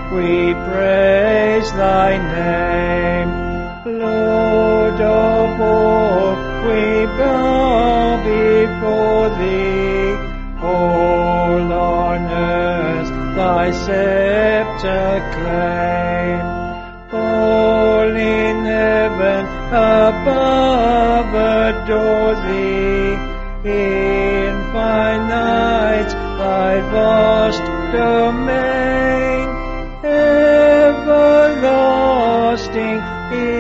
we praise thy name. Lord of all, we bow before thee. All on earth thy scepter claim. All in heaven above adore thee. Infinite thy vast domain, everlasting